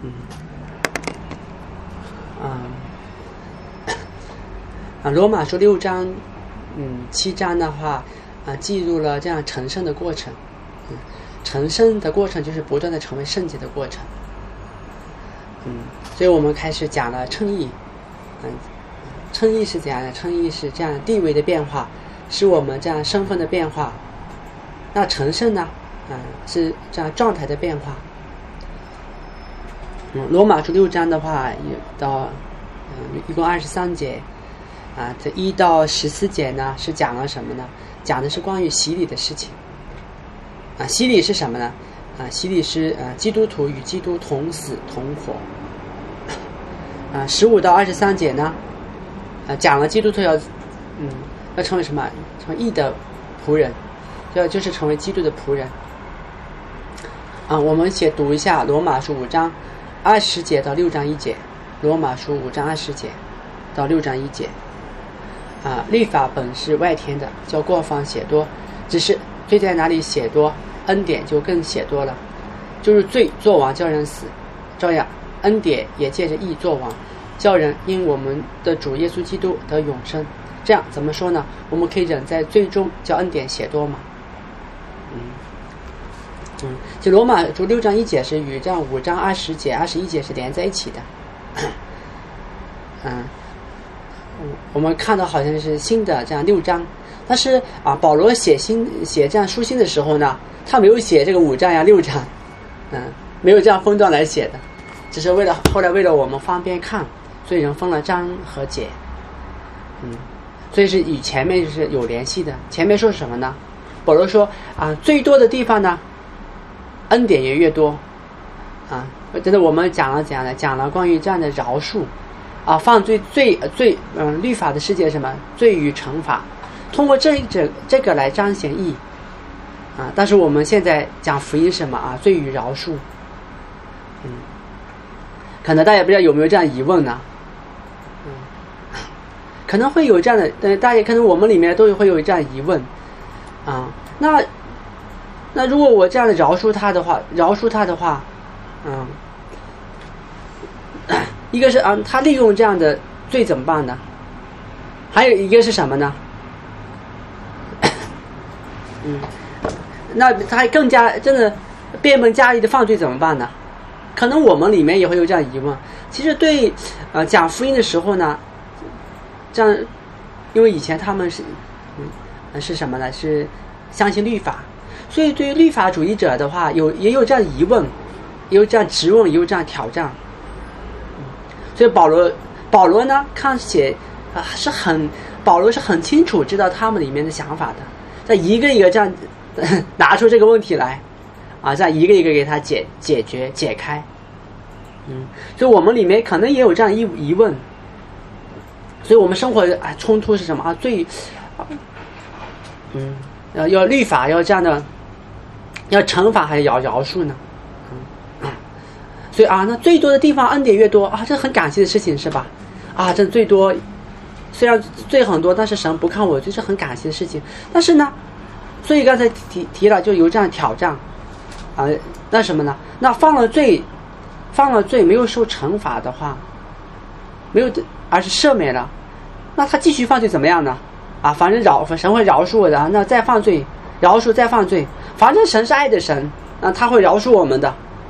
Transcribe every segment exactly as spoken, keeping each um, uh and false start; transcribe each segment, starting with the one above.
嗯啊啊，罗马书六章，嗯，七章的话啊，记录了这样成圣的过程。嗯，成圣的过程就是不断的成为圣洁的过程。嗯，所以我们开始讲了称义。嗯，称义是怎样的？称义是这样地位的变化，是我们这样身份的变化。那成圣呢？嗯，是这样状态的变化。嗯，罗马书六章的话，有到嗯一共二十三节，啊，这一到十四节呢是讲了什么呢？讲的是关于洗礼的事情。啊，洗礼是什么呢？啊，洗礼是呃基督徒与基督同死同活。啊，十五到二十三节呢，啊，讲了基督徒要嗯要成为什么？成为义的仆人，要就是成为基督的仆人。啊，我们先读一下罗马书五章二十节到六章一节。罗马书五章二十节到六章一节。啊，律法本是外天的，叫过犯显多，只是罪在哪里显多，恩典就更显多了。就是罪作王叫人死，照样恩典也借着义作王，叫人因我们的主耶稣基督得永生。这样怎么说呢？我们可以忍在罪中，叫恩典显多嘛。嗯嗯，就罗马书六章一节是与这样五章二十节、二十一节是连在一起的。嗯，我们看到好像是新的这样六章，但是啊，保罗写新写这样书信的时候呢，他没有写这个五章呀六章，嗯，没有这样分段来写的，只是为了后来为了我们方便看，所以人分了章和节。嗯，所以是与前面就是有联系的。前面说什么呢？保罗说啊，最多的地方呢，恩典也越多啊。真的，我们讲了怎样的？讲了关于这样的饶恕啊，犯罪罪罪嗯，律法的世界什么罪与惩罚，通过这这这个来彰显义啊。但是我们现在讲福音什么啊？罪与饶恕。嗯，可能大家不知道有没有这样疑问呢？嗯，可能会有这样的，呃，大家可能我们里面都会有这样疑问啊。那那如果我这样的饶恕他的话，饶恕他的话，嗯，一个是啊，他利用这样的罪怎么办呢？还有一个是什么呢？嗯，那他更加真的变本加厉的犯罪怎么办呢？可能我们里面也会有这样疑问。其实对呃讲福音的时候呢，这样，因为以前他们是嗯是什么呢？是相信律法，所以对于律法主义者的话，有也有这样疑问，也有这样质问，也有这样挑战。所以保罗保罗呢，看写啊是很保罗是很清楚知道他们里面的想法的，在一个一个这样拿出这个问题来啊，这样一个一个给他解解决解开。嗯，所以我们里面可能也有这样一疑问。所以我们生活啊冲突是什么啊？最嗯要要律法要这样的，要惩罚还是要饶恕呢？嗯啊，所以啊，那最多的地方恩典越多啊，这很感谢的事情是吧？啊，这最多，虽然罪很多，但是神不看我，这是很感谢的事情。但是呢，所以刚才提提了，就有这样挑战啊，那什么呢？那犯了罪，犯了罪没有受惩罚的话，没有而是赦免了，那他继续犯罪怎么样呢？啊，反正饶神会饶恕我的，那再犯罪，饶恕再犯罪，反正神是爱的神，那他会饶恕我们的。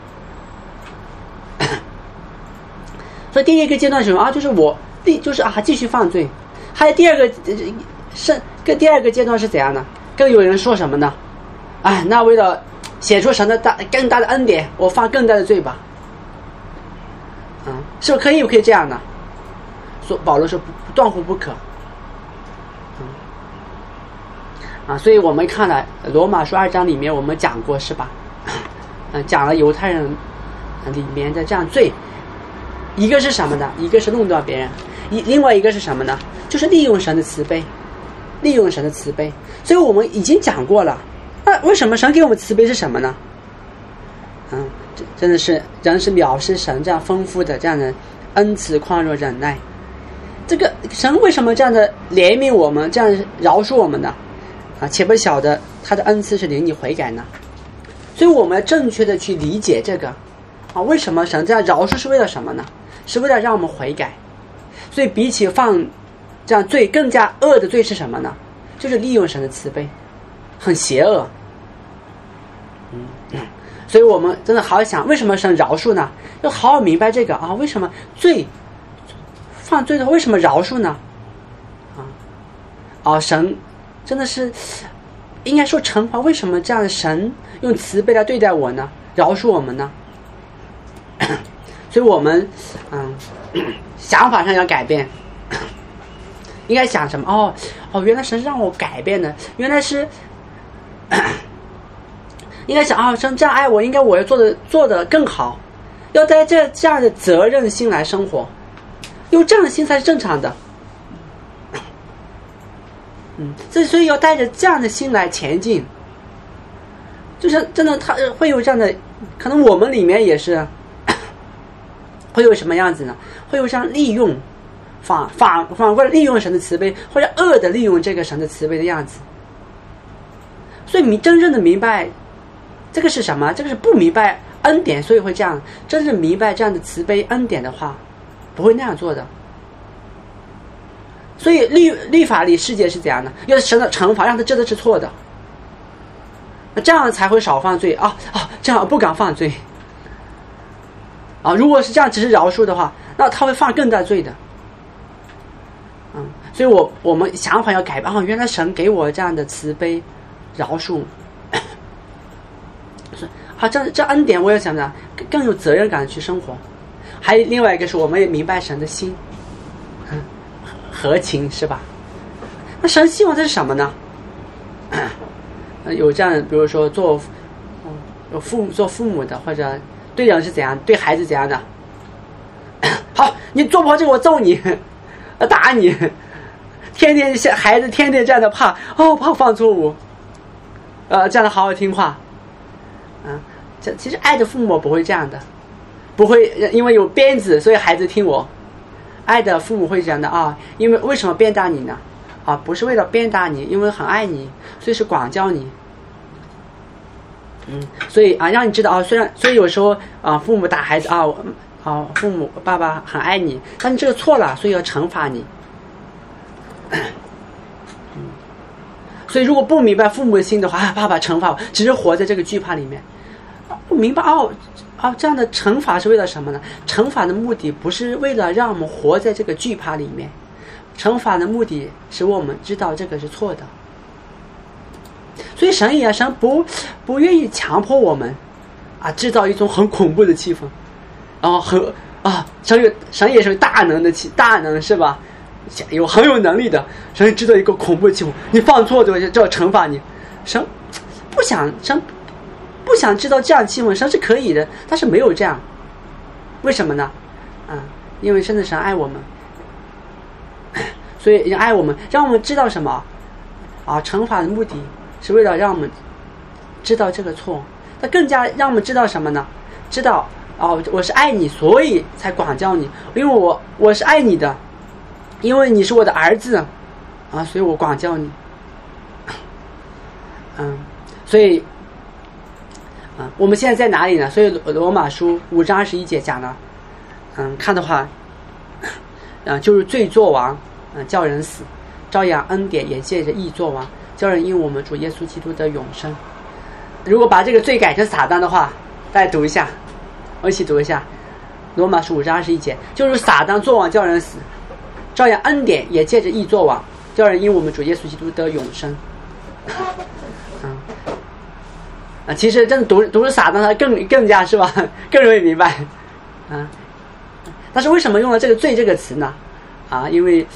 所以第一个阶段是什么啊？就是我第就是啊继续犯罪。还有第二个是跟第二个阶段是怎样呢？更有人说什么呢？哎，那为了写出神的大更大的恩典，我犯更大的罪吧。嗯，是不是可以不可以这样呢？说保罗说不断乎不可。嗯，啊，所以我们看了罗马书二章里面我们讲过是吧？嗯，讲了犹太人里面的这样罪，一个是什么呢？一个是弄断别人，一另外一个是什么呢？就是利用神的慈悲，利用神的慈悲。所以我们已经讲过了。那为什么神给我们慈悲是什么呢？嗯，真的是人是藐视神这样丰富的这样的恩慈、宽容、忍耐。这个神为什么这样的怜悯我们，这样饶恕我们呢？啊，且不晓得他的恩赐是领你悔改呢。所以我们要正确的去理解这个， 啊，为什么神这样饶恕是为了什么呢？是为了让我们悔改。所以比起犯这样罪，更加恶的罪是什么呢？就是利用神的慈悲，很邪恶。嗯，所以我们真的好好想，为什么神饶恕呢？要好好明白这个啊，为什么罪犯罪的话为什么饶恕呢？啊，啊，神真的是应该说惩罚，为什么这样的神用慈悲来对待我呢？饶恕我们呢？所以我们嗯想法上要改变，应该想什么？哦哦，原来神让我改变的，原来是应该想啊，神这样爱我，应该我要做的做的更好，要带着这样的责任心来生活，因为这样的心才是正常的。嗯，所以要带着这样的心来前进。就是真的，他会有这样的，可能我们里面也是会有什么样子呢？会有这样利用反反反过来利用神的慈悲，或者恶的利用这个神的慈悲的样子。所以你真正的明白这个是什么？这个是不明白恩典，所以会这样。真正明白这样的慈悲恩典的话，不会那样做的。所以律律法里世界是怎样的？要神的惩罚让他知道是错的，这样才会少犯罪啊啊！这样不敢犯罪啊！如果是这样只是饶恕的话，那他会犯更大罪的。嗯，所以我我们想法要改变啊！原来神给我这样的慈悲饶恕，好，这这恩典我也想着更有责任感去生活。还有另外一个是我们也明白神的心。合情是吧？那神希望这是什么呢？有这样，比如说做有父母做父母的，或者对人是怎样，对孩子怎样的？好，你做不好这个我揍你，打你，天天孩子天天这样的怕哦，怕犯错误，呃，这样的好好听话。嗯、呃，这其实爱的父母不会这样的，不会因为有鞭子所以孩子听我。爱的父母会讲的啊，因为为什么鞭打你呢？啊，不是为了鞭打你，因为很爱你，所以是管教你。嗯，所以啊，让你知道啊，虽然所以有时候啊，父母打孩子啊，啊，父母爸爸很爱你，但你这个错了，所以要惩罚你。嗯，所以如果不明白父母的心的话，啊，爸爸惩罚我，只是活在这个惧怕里面，不明白哦。啊，这样的惩罚是为了什么呢？惩罚的目的不是为了让我们活在这个惧怕里面，惩罚的目的使我们知道这个是错的。所以神也神不不愿意强迫我们啊，制造一种很恐怖的气氛，然后很啊，神有神也是大能的气大能是吧？有很有能力的，神制造一个恐怖的气氛，你犯错就就要惩罚你。神不想神。不想知道这样气氛，神是可以的，但是没有这样，为什么呢？啊，因为真的神爱我们，所以爱我们，让我们知道什么？啊，惩罚的目的是为了让我们知道这个错，它更加让我们知道什么呢？知道哦，我是爱你，所以才管教你，因为我我是爱你的，因为你是我的儿子啊，所以我管教你。嗯，所以。啊，我们现在在哪里呢？所以罗马书五章二十一节讲了，嗯，看的话，啊，就是罪作王，嗯、啊，叫人死；照样恩典也借着义作王，叫人因我们主耶稣基督的永生。如果把这个罪改成撒旦的话，大家读一下，我一起读一下，罗马书五章二十一节，就是撒旦作王叫人死，照样恩典也借着义作王，叫人因我们主耶稣基督的永生。嗯。啊，其实真的读读撒旦，他更更加是吧，更容易明白，啊。但是为什么用了这个“罪”这个词呢？啊，因为，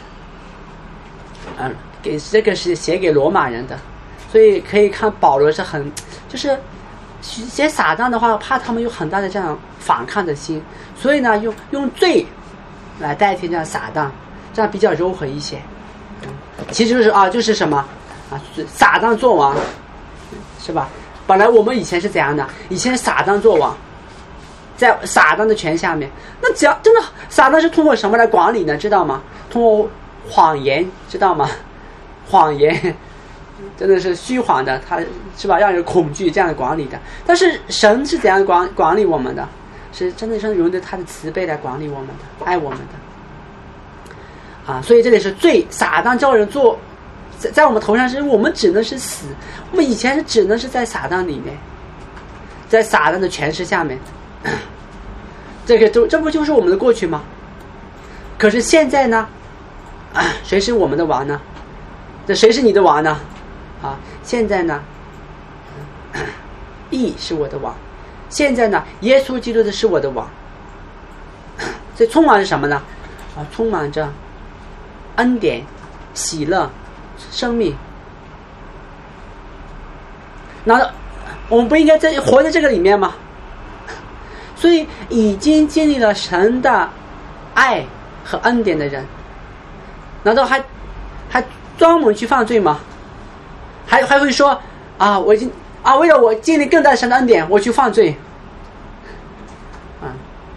啊，给这个是写给罗马人的，所以可以看保罗是很，就是写撒旦的话，怕他们有很大的这样反抗的心，所以呢，用用罪来代替这样撒旦，这样比较柔和一些。嗯，其实就是啊，就是什么啊，撒旦作王，是吧？本来我们以前是怎样的？以前撒旦作王，在撒旦的权下面。那只要真的撒旦是通过什么来管理呢？知道吗？通过谎言，知道吗？谎言真的是虚谎的，他是吧？让人恐惧这样的管理的。但是神是怎样管管理我们的？ 是真的是用着他的慈悲来管理我们的，爱我们的啊。所以这里是罪，撒旦叫人做在在我们头上，是我们只能是死，我们以前是只能是在撒旦里面，在撒旦的权势下面，这个都这不就是我们的过去吗？可是现在呢，啊，谁是我们的王呢？这谁是你的王呢？啊，现在呢，义是我的王。现在呢，耶稣基督的是我的王。所以充满着什么呢？啊，充满着恩典、喜乐、生命。那我们不应该在活在这个里面吗？所以已经经历了神的爱和恩典的人，难道还还专门去犯罪吗？还还会说啊，我已经啊，为了我经历更大神的恩典，我去犯罪啊？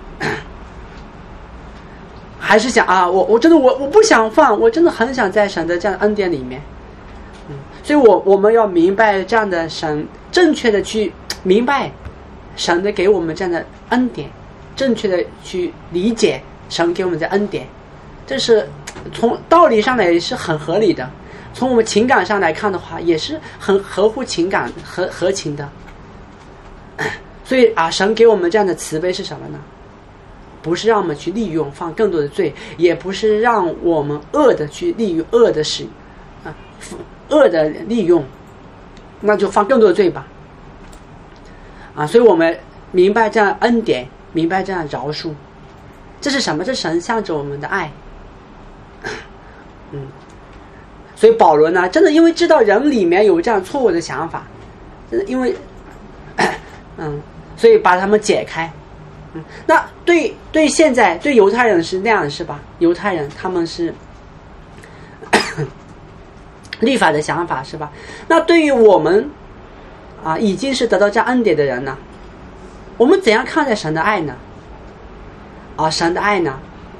还是想啊，我我真的我我不想犯，我真的很想在神的这样的恩典里面。嗯，所以我我们要明白这样的神，正确的去明白神的给我们这样的恩典，正确的去理解神给我们的恩典，这是从道理上来是很合理的，从我们情感上来看的话，也是很合乎情感合合情的。所以啊，神给我们这样的慈悲是什么呢？不是让我们去利用犯更多的罪，也不是让我们恶的去利用恶的使啊恶的利用，那就犯更多的罪吧。啊，所以我们明白这样恩典，明白这样饶恕，这是什么？这是神向着我们的爱。嗯，所以保罗呢，真的因为知道人里面有这样错误的想法，真的因为，嗯，所以把他们解开。嗯，那对对现在对犹太人是那样是吧？犹太人他们是律法的想法是吧？那对于我们啊，已经是得到这样恩典的人呢，我们怎样看待神的爱呢？啊，神的爱呢？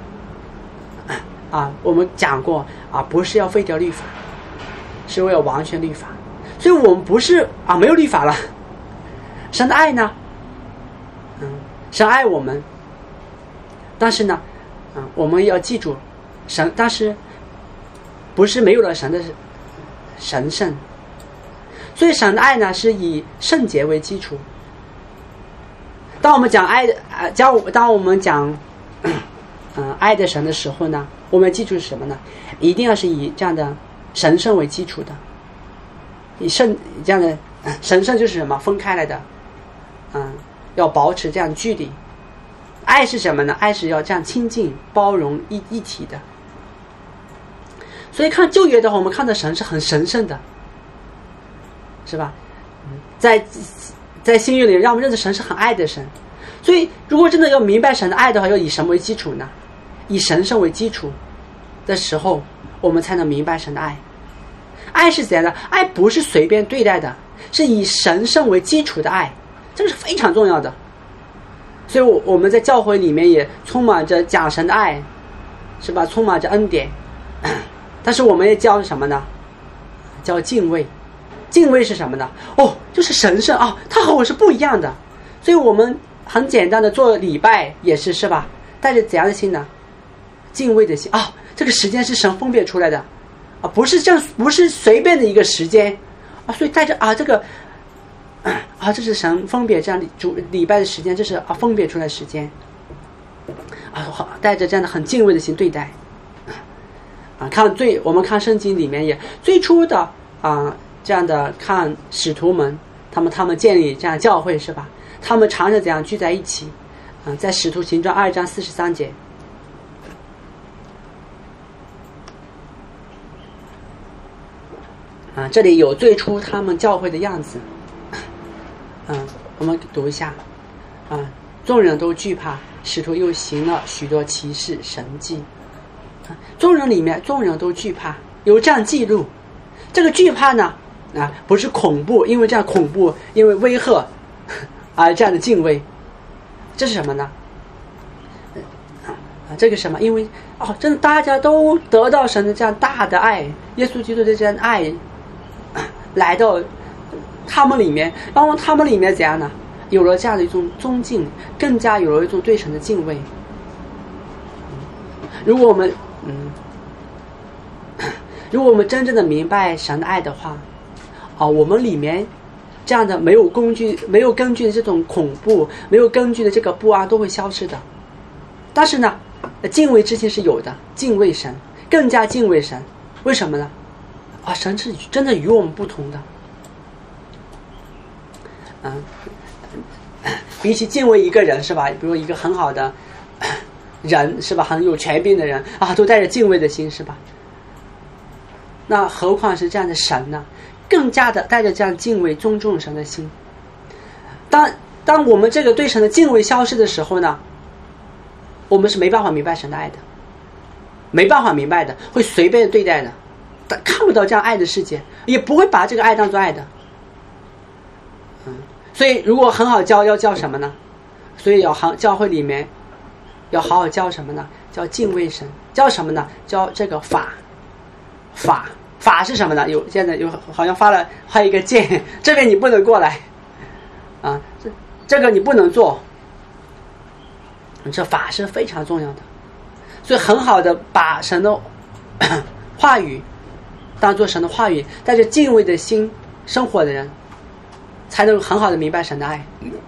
啊，我们讲过啊，不是要废掉律法，是为了完全律法。所以我们不是啊没有律法了。神的爱呢？嗯，神爱我们，但是呢，嗯，我们要记住，神，但是不是没有了神的神圣。所以神的爱呢，是以圣洁为基础。当我们讲爱的啊，讲当我们讲嗯、呃、爱的神的时候呢，我们记住是什么呢？一定要是以这样的神圣为基础的，以圣这样的、呃、神圣就是什么？分开来的，嗯、呃，要保持这样距离。爱是什么呢？爱是要这样亲近、包容一一体的。所以看旧约的话，我们看到神是很神圣的，是吧？在在新约里，让我们认识神是很爱的神。所以，如果真的要明白神的爱的话，要以什么为基础呢？以神圣为基础的时候，我们才能明白神的爱。爱是怎样的？爱不是随便对待的，是以神圣为基础的爱，这个是非常重要的。所以我，我们在教会里面也充满着讲神的爱，是吧？充满着恩典，但是我们也教什么呢？叫敬畏。敬畏是什么呢？哦，就是神圣啊，他和我是不一样的。所以我们很简单的做礼拜也是，是吧？带着怎样的心呢？敬畏的心啊，这个时间是神分别出来的啊，不是这样，不是随便的一个时间啊，所以带着啊这个啊，这是神分别这样主礼拜的时间，这是啊分别出来的时间啊，好，带着这样的很敬畏的心对待啊。看最我们看圣经里面也最初的啊。这样的看使徒们，他们他们建立这样教会是吧？他们常常这样聚在一起，嗯，在使徒行传二章四十三节，啊，这里有最初他们教会的样子，嗯，我们读一下，啊，众人都惧怕，使徒又行了许多奇事神迹，啊，众人里面众人都惧怕，有这样记录，这个惧怕呢？啊，不是恐怖，因为这样恐怖，因为威吓啊，这样的敬畏，这是什么呢？啊，这个什么？因为哦，真的大家都得到神的这样大的爱，耶稣基督的这样爱，啊、来到他们里面，然后他们里面怎样呢？ 有了这样的一种尊敬，更加有了一种对神的敬畏。如果我们嗯，如果我们真正的明白神的爱的话，啊，我们里面这样的没有根据、没有根据的这种恐怖，没有根据的这个不安都会消失的。但是呢，敬畏之心是有的，敬畏神，更加敬畏神。为什么呢？啊，神是真的与我们不同的。嗯，比起敬畏一个人是吧？比如一个很好的人是吧，很有权柄的人啊，都带着敬畏的心是吧？那何况是这样的神呢？更加的带着这样敬畏、尊重神的心。当当我们这个对神的敬畏消失的时候呢，我们是没办法明白神的爱的，没办法明白的，会随便的对待的，但看不到这样爱的世界，也不会把这个爱当作爱的。嗯，所以如果很好教，要教什么呢？所以要好教会里面要好好教什么呢？叫敬畏神。教什么呢？教这个法。法法是什么呢？有现在有好像发了发一个键，这边你不能过来啊，这这个你不能做。这法是非常重要的，所以很好的把神的话语当作神的话语，带着敬畏的心生活的人，才能很好的明白神的爱。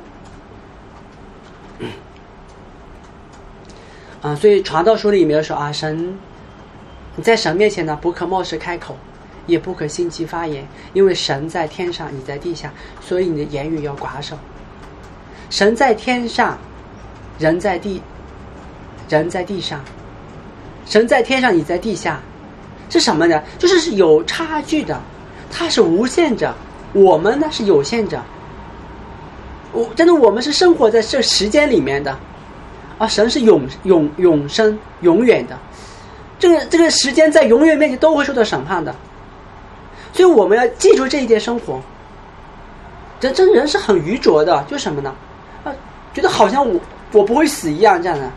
啊，所以传道书里面说啊，神你在神面前呢，不可冒失开口，也不可心急发言，因为神在天上，你在地下，所以你的言语要寡守。神在天上，人在地，人在地上。神在天上，你在地下，是什么呢？就是有差距的，它是无限者，我们呢是有限者。我真的，我们是生活在这时间里面的，啊，神是永永永生永远的。这个这个时间在永远面前都会受到审判的，所以我们要记住这一点生活。这这人是很愚拙的，就是什么呢？啊，觉得好像我我不会死一样这样的。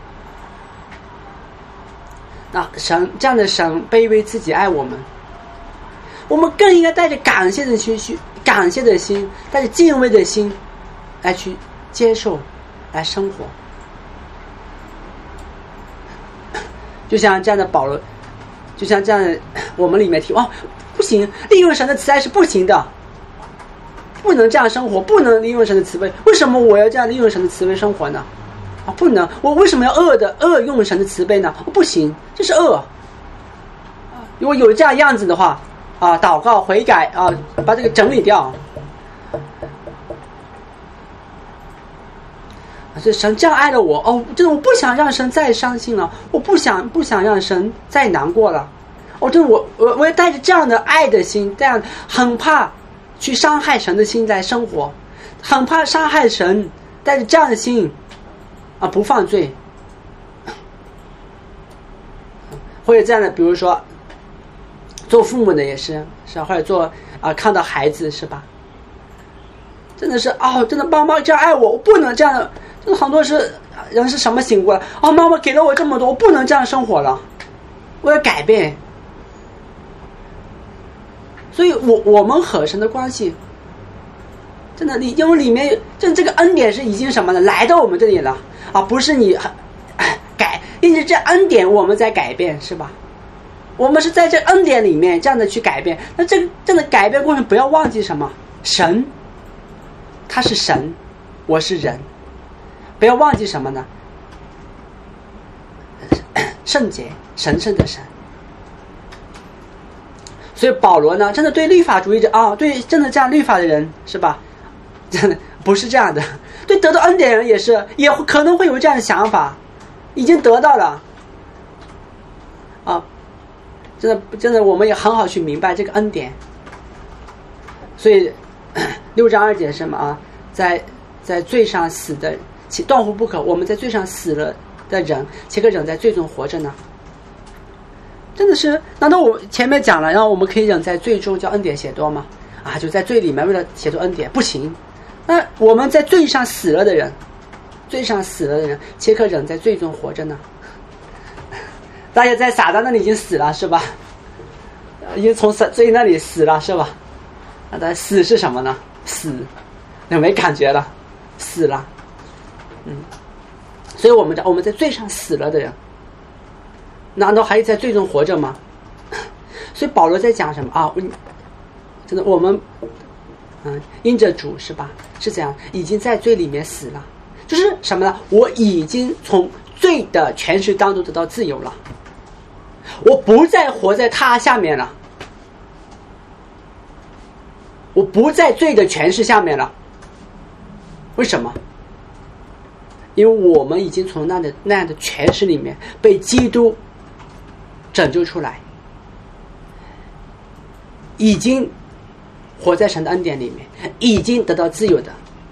那神这样的神卑微自己爱我们，我们更应该带着感谢的心去感谢的心，带着敬畏的心来去接受，来生活。就像这样的保罗，就像这样的我们里面提哦，不行，利用神的慈爱是不行的，不能这样生活，不能利用神的慈悲。为什么我要这样利用神的慈悲生活呢？啊，不能，我为什么要恶的恶用神的慈悲呢？哦，不行，这是恶。如果有这样样子的话，啊，祷告悔改啊，把这个整理掉。这神这样爱了我哦，真的我不想让神再伤心了，我不想不想让神再难过了。哦，真的我我我要带着这样的爱的心，这样很怕去伤害神的心来生活，很怕伤害神，带着这样的心啊不犯罪，或者这样的，比如说做父母的也是是吧，或者做啊看到孩子是吧，真的是哦，真的妈妈这样爱我，我不能这样的。很多是人是什么醒过来哦，妈妈给了我这么多，我不能这样生活了，我要改变。所以我我们和神的关系真的，因为里面这这个恩典是已经什么呢？来到我们这里了啊，不是你改，因为这恩典我们在改变是吧？我们是在这恩典里面这样的去改变。那这个这样的改变过程不要忘记什么？神他是神，我是人。不要忘记什么呢？圣洁神圣的神。所以保罗呢，真的对律法主义者啊，对真的这样律法的人是吧？真的不是这样的。对得到恩典的人也是，也可能会有这样的想法，已经得到了啊，真的真的我们也很好去明白这个恩典。所以六章二节是什么啊？在在罪上死的，其断乎不可。我们在罪上死了的人，岂可仍在罪中活着呢？真的是，难道我前面讲了，然后我们可以仍在罪中叫恩典写多吗？啊，就在罪里面为了写作恩典，不行。那我们在罪上死了的人，罪上死了的人，岂可仍在罪中活着呢？大家在撒旦那里已经死了是吧？已经从罪那里死了是吧？那死是什么呢？死，有没感觉了？ 死了。嗯，所以我们在我们在罪上死了的人，难道还在罪中活着吗？所以保罗在讲什么啊？真的，我们嗯，因着主是吧？是这样，已经在罪里面死了，就是什么呢？我已经从罪的权势当中得到自由了，我不再活在他下面了，我不在罪的权势下面了。为什么？因为我们已经从那样的那样的权势里面被基督拯救出来，已经活在神的恩典里面，已经得到自由的，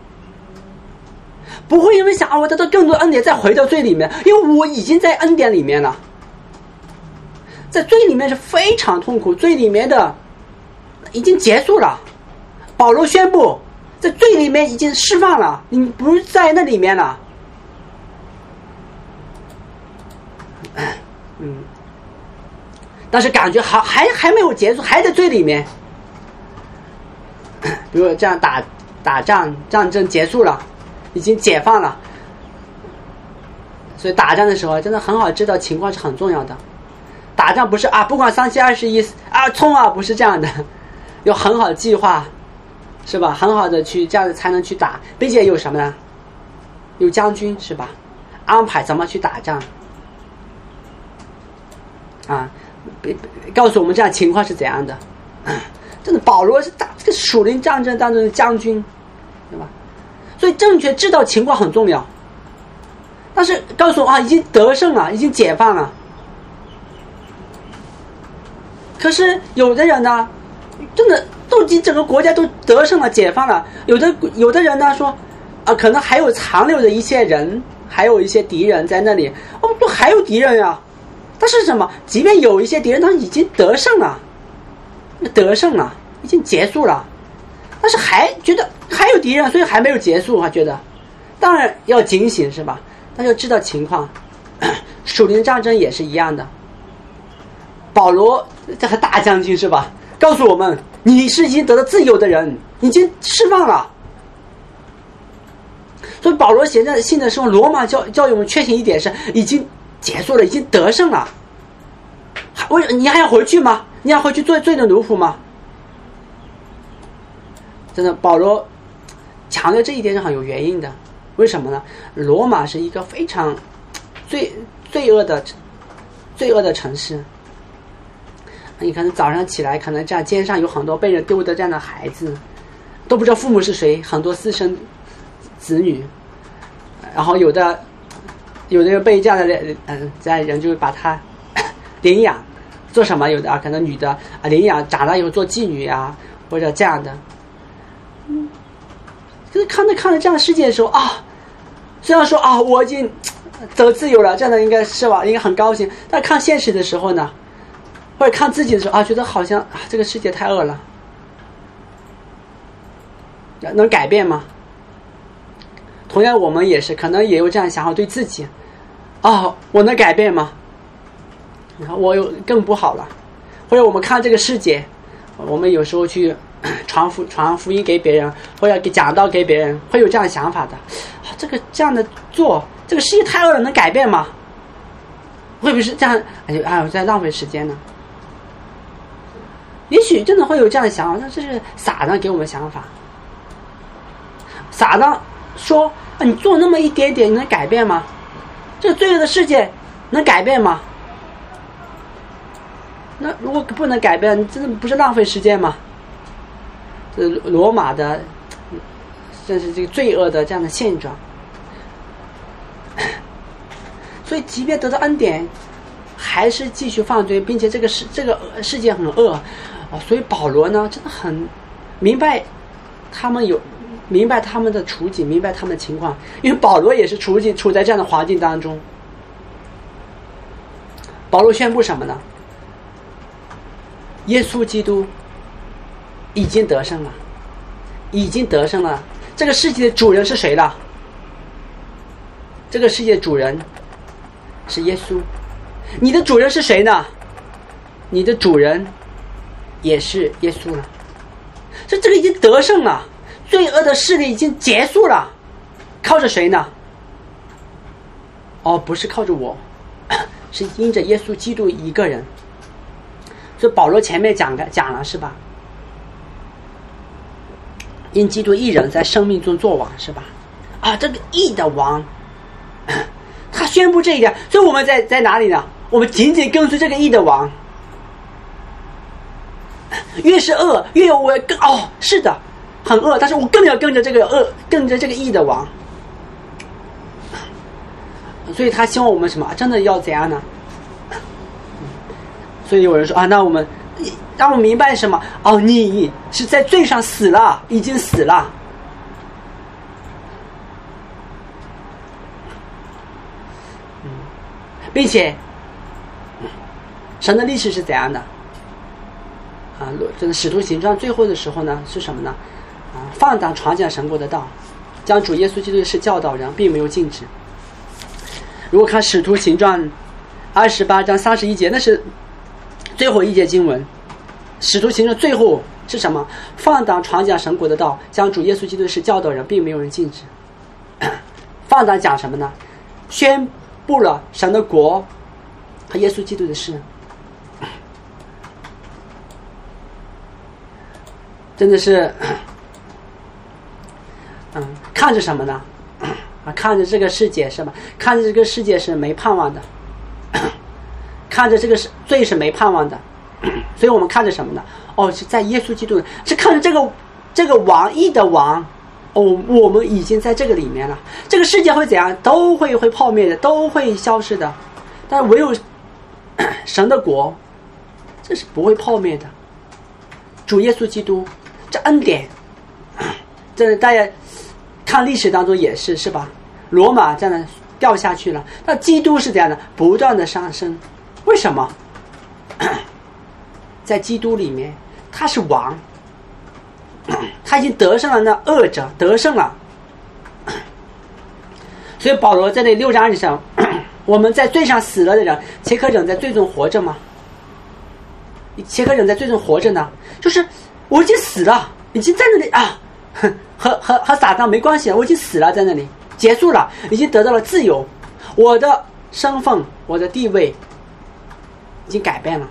不会因为想啊我得到更多恩典再回到罪里面，因为我已经在恩典里面了。在罪里面是非常痛苦，罪里面的已经结束了。保罗宣布在罪里面已经释放了，你不是在那里面了。嗯，但是感觉还还还没有结束，还在罪里面。比如这样打打仗，战争结束了，已经解放了，所以打仗的时候真的很好知道情况是很重要的。打仗不是啊，不管三七二十一啊冲啊，不是这样的，有很好的计划，是吧？很好的去这样子才能去打，并且有什么呢？有将军是吧？安排怎么去打仗。啊，告诉我们这样情况是怎样的。真的，保罗是打这个属灵战争当中的将军，对吧？所以正确知道情况很重要。但是告诉我啊，已经得胜了，已经解放了。可是有的人呢，真的都已经整个国家都得胜了、解放了。有的有的人呢说，啊，可能还有残留的一些人，还有一些敌人在那里。哦，都还有敌人啊。但是什么？即便有一些敌人，他已经得胜了，得胜了，已经结束了，但是还觉得还有敌人，所以还没有结束。还觉得，当然要警醒，是吧？但是要知道情况。属灵战争也是一样的。保罗这个大将军是吧？告诉我们，你是已经得到自由的人，已经释放了。所以保罗写在信的时候，罗马教教育我们确信一点是已经结束了，已经得胜了。为你还要回去吗？你要回去做罪的奴仆吗？真的，保罗强调这一点是很有原因的。为什么呢？罗马是一个非常罪罪恶的罪恶的城市。你可能早上起来，可能这样街上有很多被人丢的这样的孩子，都不知道父母是谁，很多私生子女，然后有的有的人被这样的人，嗯，这样人就把他领养，做什么？有的啊，可能女的啊领养，长大以后做妓女啊，或者这样的。嗯，可是看着看着这样的世界的时候啊，虽然说啊我已经得自由了，这样的应该是吧，应该很高兴。但看现实的时候呢，或者看自己的时候啊，觉得好像啊这个世界太恶了，能改变吗？同样我们也是，可能也有这样想法，对自己啊，我能改变吗？我有更不好了。或者我们看这个世界，我们有时候去传福传福音给别人，或者给讲道给别人，会有这样的想法的。啊，这个这样的做，这个世界太恶了，能改变吗？会不会是这样？哎呦，哎，我在浪费时间呢。也许真的会有这样的想法，但这是撒旦给我们想法。撒旦说：“啊，你做那么一点点，你能改变吗？这个罪恶的世界能改变吗？那如果不能改变，真的不是浪费时间吗？”这罗马的，这是这个罪恶的这样的现状。所以，即便得到恩典，还是继续犯罪，并且这个世这个世界很恶啊。所以保罗呢，真的很明白他们有。明白他们的处境，明白他们的情况，因为保罗也是处境处在这样的环境当中。保罗宣布什么呢？耶稣基督已经得胜了，已经得胜了。这个世界的主人是谁了？这个世界的主人是耶稣。你的主人是谁呢？你的主人也是耶稣了。所以这个已经得胜了。罪恶的势力已经结束了， 靠着谁呢？哦，不是靠着我，是因着耶稣基督一个人。所以保罗前面讲的讲了是吧？因基督一人在生命中作王是吧？啊，这个义的王，他宣布这一点，所以我们在在哪里呢？我们紧紧跟随这个义的王。越是恶，越有我更哦，是的，很恶，但是我更要跟着这个恶，跟着这个义的王。所以他希望我们什么？真的要怎样呢？所以有人说啊，那我们让我明白什么？哦，你是在罪上死了，已经死了。嗯，并且神的历史是怎样的？啊，这个使徒行传最后的时候呢，是什么呢？啊，放胆传讲神国的道，将主耶稣基督的事教导人，并没有禁止。如果看使徒行传二十八章三十一节，那是最后一节经文。使徒行传最后是什么？放胆传讲神国的道，将主耶稣基督的事教导人，并没有人禁止。放胆讲什么呢？宣布了神的国和耶稣基督的事。真的是，嗯，看着什么呢？啊，看着这个世界是吧？看着这个世界是没盼望的，看着这个罪是没盼望的，所以我们看着什么呢？哦，是在耶稣基督，是看着这个这个王义的王。哦，我们已经在这个里面了。这个世界会怎样？都会会破灭的，都会消失的。但是唯有神的国，这是不会破灭的。主耶稣基督，这恩典，这大家看历史当中也是是吧？罗马这样的掉下去了，那基督是这样的，不断的上升。为什么？在基督里面，他是王，他已经得胜了那恶者，得胜了。所以保罗在那六章二十上，我们在罪上死了的人，岂可仍在罪中活着吗？岂可仍在罪中活着呢？就是我已经死了，已经在那里啊，和和和撒旦没关系，我已经死了，在那里结束了，已经得到了自由，我的身份，我的地位已经改变了。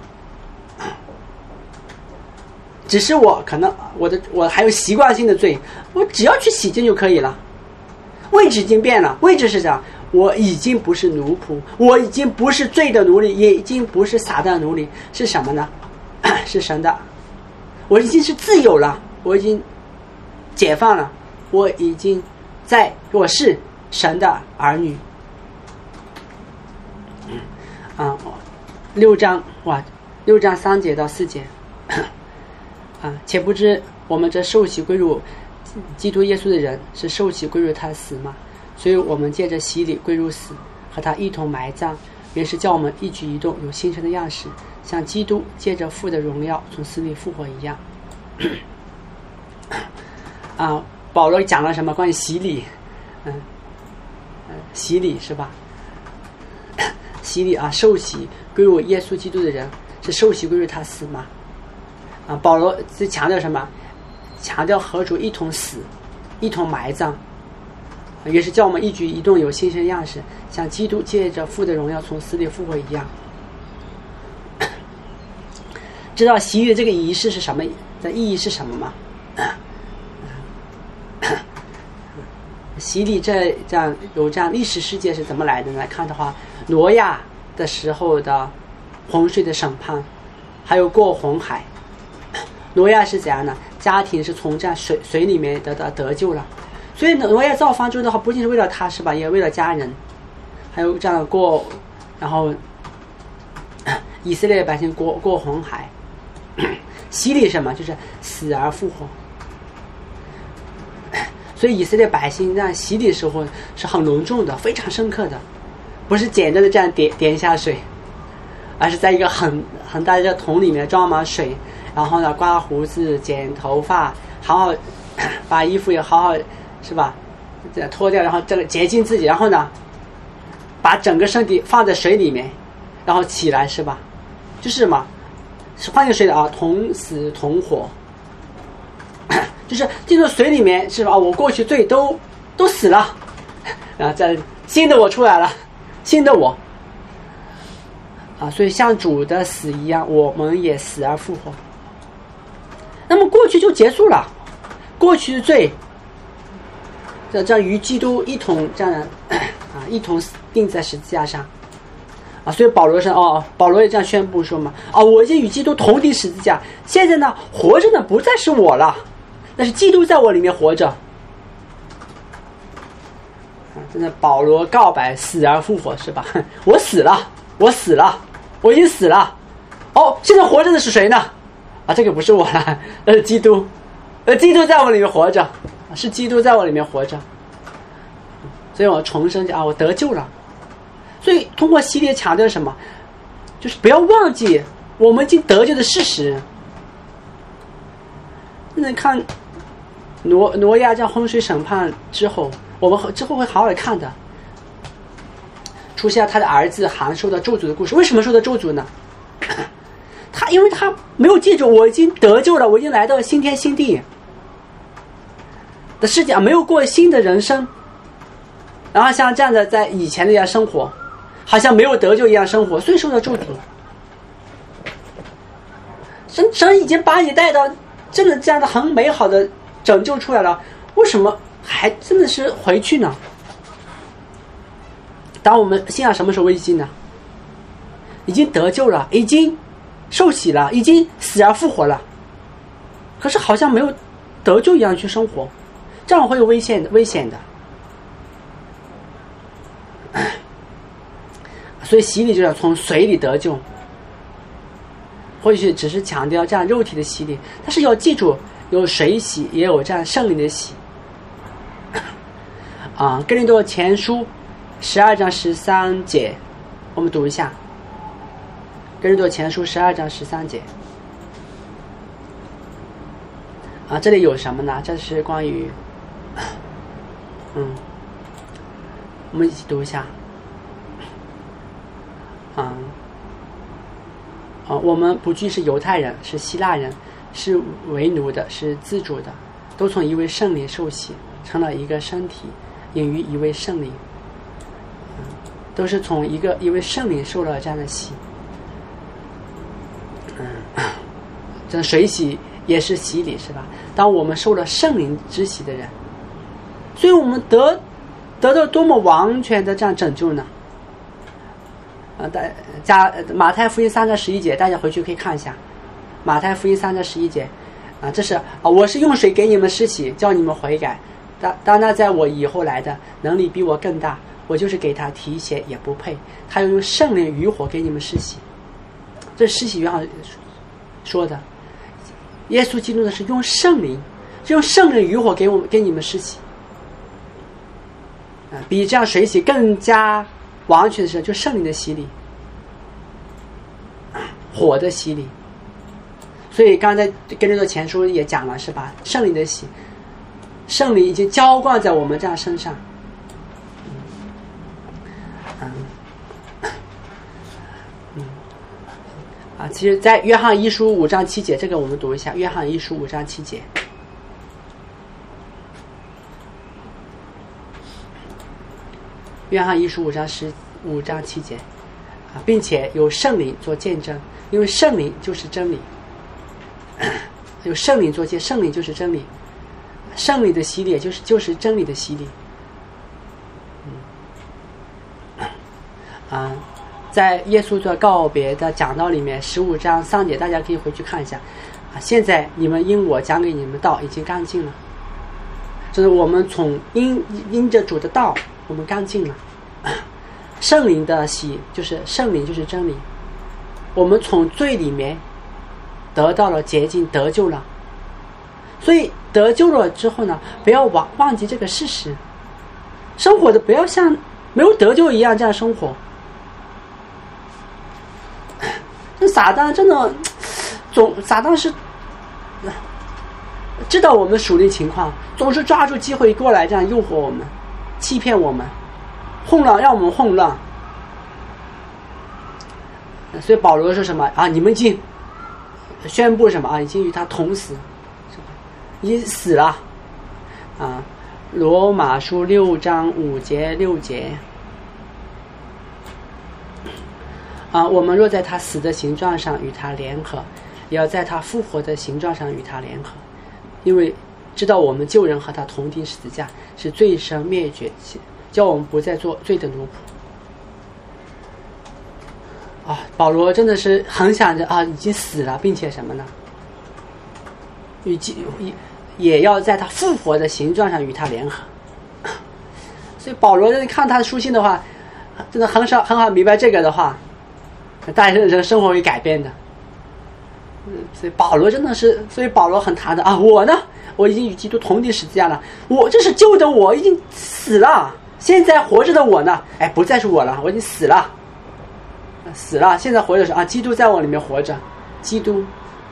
只是我可能我的我还有习惯性的罪，我只要去洗净就可以了。位置已经变了，位置是这样，我已经不是奴仆，我已经不是罪的奴隶，也已经不是撒旦的奴隶，是什么呢？是神的，我已经是自由了，我已经解放了，我已经在，我是神的儿女。啊，六章哇，六章三节到四节。啊，且不知我们这受洗归入基督耶稣的人，是受洗归入他死吗？所以我们借着洗礼归入死，和他一同埋葬，原是叫我们一举一动有新生的样式，像基督借着父的荣耀从死里复活一样。啊，保罗讲了什么关于洗礼？嗯，嗯洗礼是吧？洗礼啊，受洗归入耶稣基督的人，是受洗归入他死吗？啊，保罗是强调什么？强调和主一同死，一同埋葬，也是叫我们一举一动有新生样式，像基督借着父的荣耀从死里复活一样。知道洗礼这个仪式是什么的意义是什么吗？洗礼这这样有这样历史事件是怎么来的呢？来看的话，挪亚的时候的洪水的审判，还有过红海。挪亚是怎样呢？家庭是从这样水水里面得到得救了，所以挪亚造方舟的话，不仅是为了他是吧，也为了家人，还有这样的过，然后以色列百姓过过红海。洗礼什么？就是死而复活。所以以色列百姓这样洗礼的时候是很隆重的，非常深刻的，不是简单的这样点点一下水，而是在一个很很大的这个桶里面装满水。然后呢，刮胡子、剪头发，好好把衣服也好好，是吧？这脱掉，然后这个洁净自己，然后呢，把整个身体放在水里面，然后起来，是吧？就是什么？是换个水的啊，同死同活，就是进入水里面，是吧？我过去罪都都死了， 啊，这新的我出来了，新的我啊，所以像主的死一样，我们也死而复活。那么过去就结束了，过去的罪，这这与基督一同这样啊，一同钉在十字架上啊。所以保罗说，哦，保罗也这样宣布说嘛，啊，我已经与基督同钉十字架，现在呢，活着呢不再是我了，但是基督在我里面活着。啊，真的，保罗告白死而复活是吧？我死了，我死了，我已经死了。哦，现在活着的是谁呢？啊，这个不是我了，那是基督，呃，基督在我里面活着，是基督在我里面活着，所以我重生啊，我得救了。所以通过洗礼强调什么？就是不要忘记我们已经得救的事实。那看挪挪亚这样洪水审判之后，我们之后会好好的看的，出现他的儿子含受到咒诅的故事。为什么受到咒诅呢？他因为他没有记住我已经得救了，我已经来到新天新地的世界，没有过新的人生，然后像这样的在以前的一样生活，好像没有得救一样生活，所以受到咒诅。神神已经把你带到真的这样的很美好的拯救出来了，为什么还真的是回去呢？当我们信仰什么时候危机呢？已经得救了，已经受洗了，已经死而复活了，可是好像没有得救一样去生活，这样会有危险的危险的。所以洗礼就是要从水里得救，或许只是强调这样肉体的洗礼，但是要记住有水洗也有这样圣灵的洗啊。哥林多前书十二章十三节，我们读一下。哥林多前书十二章十三节啊，这里有什么呢？这是关于嗯，我们一起读一下啊啊，我们不拘是犹太人，是希腊人，是为奴的，是自主的，都从一位圣灵受洗，成了一个身体，隐于一位圣灵，嗯，都是从一个一位圣灵受了这样的洗。嗯，这水洗也是洗礼是吧？当我们受了圣灵之洗的人，所以我们得得到多么完全的这样拯救呢？啊，大加马太福音三章十一节，大家回去可以看一下。马太福音三章十一节，啊，这是啊，我是用水给你们施洗，叫你们悔改。当当那在我以后来的能力比我更大，我就是给他提鞋也不配。他要用圣灵与火给你们施洗。这是施洗约翰说的，耶稣基督的是用圣灵，是用圣灵与火给我们给你们施洗，啊，比这样水洗更加完全的是就圣灵的洗礼，火的洗礼。所以刚才跟这个前书也讲了是吧？圣灵的洗，圣灵已经浇灌在我们这样身上。嗯嗯啊，其实在约翰一书五章七节，这个我们读一下。约翰一书五章七节，约翰一书五章十五章七节啊，并且有圣灵做见证，因为圣灵就是真理。有圣灵做见，圣灵就是真理，圣灵的洗礼就是就是真理的洗礼。嗯啊，在耶稣做告别的讲道里面，十五章三节，大家可以回去看一下。啊，现在你们因我讲给你们道已经干净了，就是我们从因因着主的道，我们干净了。圣灵的洗就是圣灵就是真理，我们从罪里面得到了洁净，得救了。所以得救了之后呢，不要忘忘记这个事实，生活的不要像没有得救一样这样生活。这撒旦真的总撒旦是知道我们属灵情况，总是抓住机会过来这样诱惑我们，欺骗我们，混乱，让我们混乱。所以保罗说什么啊？你们已经宣布什么啊？已经与他同死，是吧？已经死了啊！ 罗马书六章五节六节啊，我们若在他死的形状上与他联合，也要在他复活的形状上与他联合，因为知道我们旧人和他同钉十字架，是罪生灭绝，叫我们不再做罪的奴仆。啊，保罗真的是很想着啊，已经死了，并且什么呢？与也要在他复活的形状上与他联合。所以保罗真的看他的书信的话，真的很少很好明白这个的话，大家人生活会改变的。所以保罗真的是，所以保罗很谈的啊，我呢，我已经与基督同钉十字架了，我这是旧的我已经死了，现在活着的我呢，哎，不再是我了，我已经死了。死了，现在活着是啊，基督在我里面活着，基督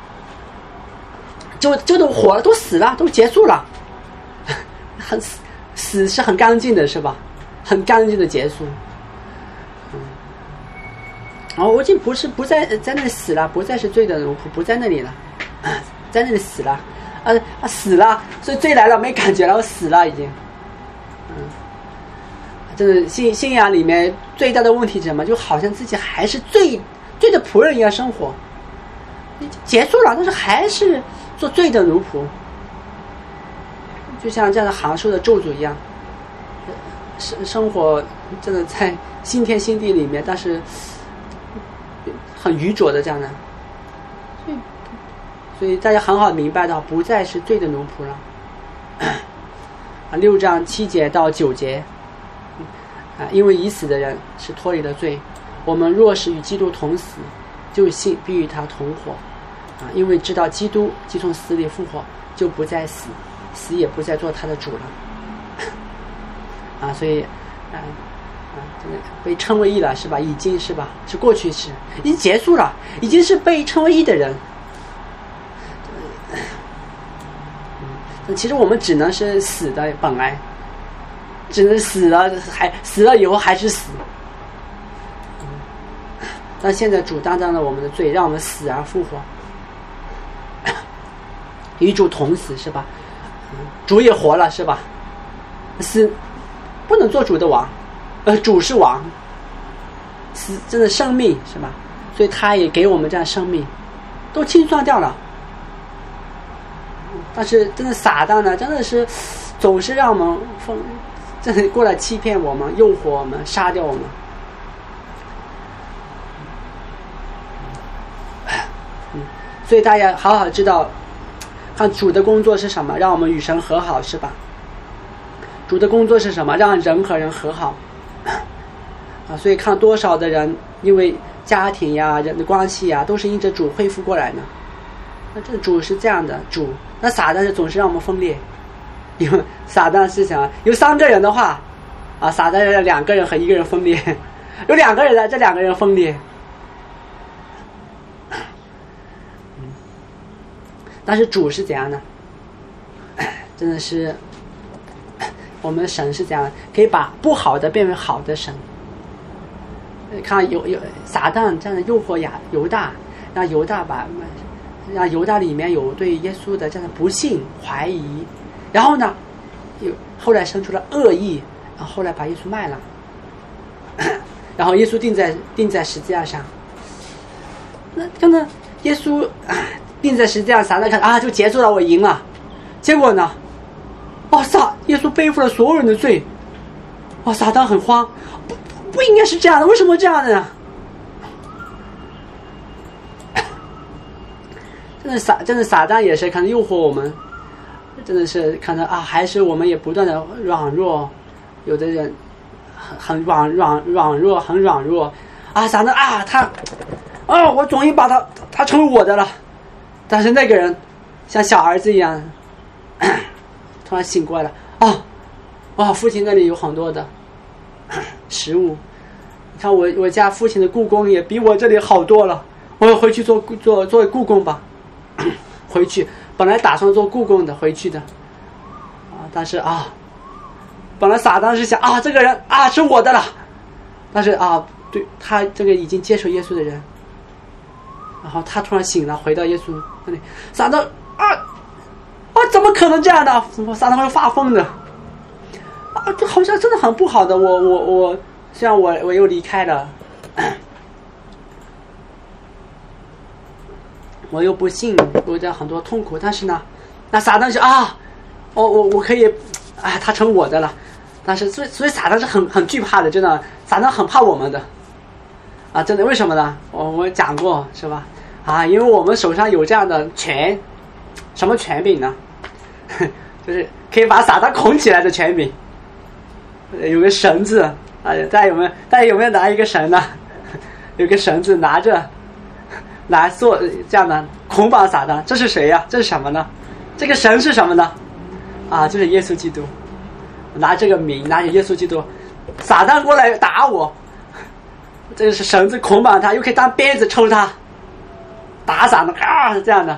就就都活了，都死了，都结束了，很死死是很干净的，是吧？很干净的结束。嗯，哦，我已经不是不在在那里死了，不再是罪的奴仆，不在那里了，在那里死了，呃啊死了，所以罪来了没感觉了，我死了已经。嗯。这个信信仰里面最大的问题是什么？就好像自己还是罪罪的仆人一样生活，结束了，但是还是做罪的奴仆，就像这样的行书的咒诅一样，生生活真的在新天新地里面，但是很愚拙的这样的，所以所以大家很好明白到，不再是罪的奴仆了。啊，六章七节到九节。啊，因为已死的人是脱离了罪，我们若是与基督同死，就信必与他同活。啊，因为知道基督既从死里复活，就不再死，死也不再做他的主了。啊，所以，啊啊，这个被称为义了，是吧？已经是吧？是过去式，已经结束了，已经是被称为义的人。嗯，其实我们只能是死的本来。只能死了，还死了以后还是死。嗯，但现在主担当了我们的罪，让我们死而复活，与主同死，是吧？嗯，主也活了，是吧？死不能做主的王，呃，主是王，死真的生命，是吧？所以他也给我们这样生命，都清算掉了。但是真的撒旦呢，真的是总是让我们疯。真的过来欺骗我们，诱惑我们，杀掉我们。嗯，所以大家好好知道，看主的工作是什么，让我们与神和好，是吧？主的工作是什么？让人和人和好。啊，所以看多少的人因为家庭呀、人的关系呀，都是因着主恢复过来呢。那这个主是这样的主，那撒旦是总是让我们分裂。因为撒旦是想有三个人的话，啊，撒旦让两个人和一个人分裂；有两个人的，这两个人分裂。嗯，但是主是怎样的？真的是，我们的神是怎样的？可以把不好的变为好的神。看有有撒旦这样的诱惑亚犹大，让犹大把让犹大里面有对耶稣的这样的不信怀疑。然后呢，有后来生出了恶意，然后后来把耶稣卖了，然后耶稣钉在钉在十字架上。那看到耶稣钉在十字架上，那看啊，就结束了，我赢了。结果呢，哦，撒耶稣背负了所有人的罪，哦，撒旦很慌，不不应该是这样的，为什么这样的呢？真的撒真的撒旦也是可能诱惑我们。真的是看到啊，还是我们也不断的软弱，有的人很很软软软弱，很软弱啊，想着啊，他啊，我终于把他他成为我的了，但是那个人像小儿子一样，突然醒过来了啊，哇，父亲那里有很多的食物，你看我我家父亲的故宫也比我这里好多了，我要回去做做做故宫吧，回去。本来打算做故宫的回去的，啊，但是啊，本来撒旦是想啊，这个人啊是我的了，但是啊，对他这个已经接受耶稣的人，然后他突然醒了，回到耶稣那里，撒旦啊啊，怎么可能这样的？撒旦会发疯的， 啊，这好像真的很不好的。我我我，虽然我我又离开了，我又不幸，我有很多痛苦，但是呢，那撒旦是啊，我我我可以，啊，他成我的了。但是所以所以撒旦是很很惧怕的，真的，撒旦很怕我们的，啊，真的，为什么呢？我我讲过是吧？啊，因为我们手上有这样的权，什么权柄呢？就是可以把撒旦捆起来的权柄，有个绳子啊，大家有没有？大家有没有拿一个绳呢？有个绳子拿着，来做这样的捆绑撒旦，这是谁呀？这是什么呢？这个绳是什么呢？啊，就是耶稣基督。拿这个名，拿着耶稣基督，撒旦过来打我，这是绳子捆绑他，又可以当鞭子抽他，打撒旦啊，这样的。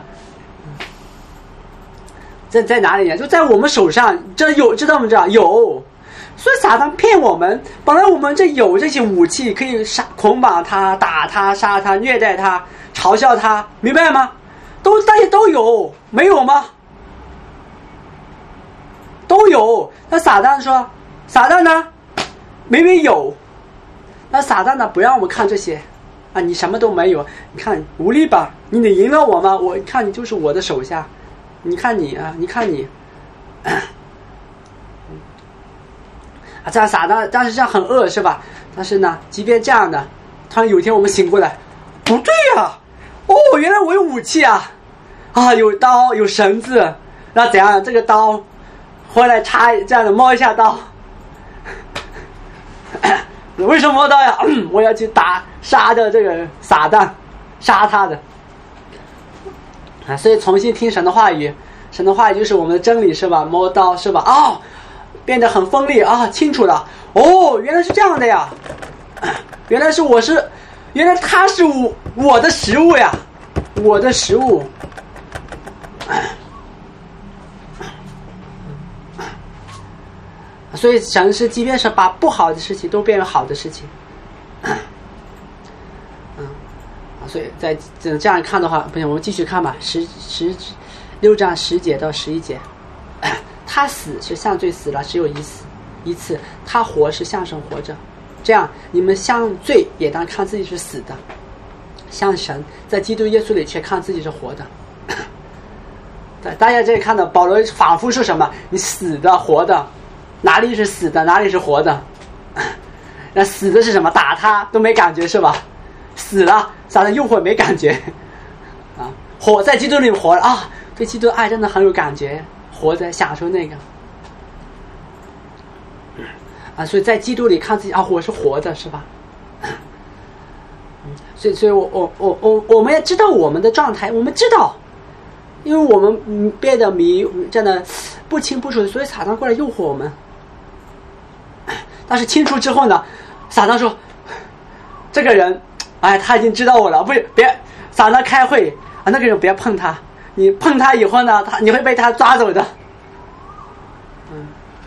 在在哪里呢？就在我们手上，这有知道吗？这样有，所以撒旦骗我们，本来我们这有这些武器，可以杀捆绑他、打他、杀他、虐待他、嘲笑他，明白吗？都大家都有，没有吗？都有。那撒旦说，撒旦呢？明明有。那撒旦呢？不让我们看这些，啊，你什么都没有，你看无力吧？你能赢了我吗？我看你就是我的手下，你看你啊，你看你，啊，这样撒旦，但是这样很恶是吧？但是呢，即便这样的，突然有一天我们醒过来，不对呀，啊，哦，原来我有武器啊，啊，有刀，有绳子，那怎样？这个刀。回来插这样的摸一下刀，为什么摸刀呀？我要去打杀的这个撒旦，杀他的啊！所以重新听神的话语，神的话语就是我们的真理是吧？摸刀是吧？哦，变得很锋利啊，清楚了。哦，原来是这样的呀！原来是我是，原来他是我我的食物呀，我的食物。所以神是即便是把不好的事情都变为好的事情，嗯，所以在这样看的话，不行，我们继续看吧，十十六章十节到十一节，他死是向罪死了，只有一次一次；他活是向神活着。这样，你们向罪也当看自己是死的，向神在基督耶稣里却看自己是活的。对，大家这里看到保罗仿佛是什么？你死的、活的。哪里是死的，哪里是活的？那死的是什么？打他都没感觉是吧？死了，撒旦诱惑没感觉啊。活在基督里活了啊，对基督的爱真的很有感觉，活在享受那个啊。所以在基督里看自己啊，我是活的，是吧？所以，所以我我我我我们也知道我们的状态，我们知道，因为我们变得迷，真的不清不楚，所以撒旦过来诱惑我们。但是清楚之后呢，撒旦说这个人哎他已经知道我了，不别撒旦开会啊，那个人别碰他，你碰他以后呢，他你会被他抓走的。嗯